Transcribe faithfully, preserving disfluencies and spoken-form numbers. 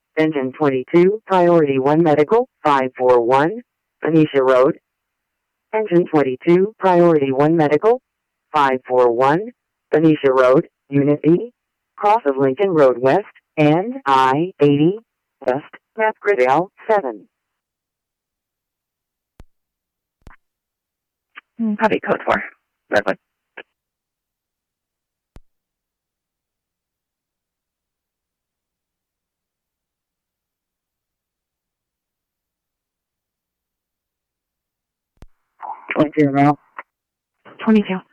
Engine twenty-two, Priority one Medical, five four one, Benicia Road. Engine twenty-two, Priority one Medical, five four one, Benicia Road, Unit B, cross of Lincoln Road West, and I eighty, West, map grid L seven. Copy code four. Redwood. Point zero. twenty-two.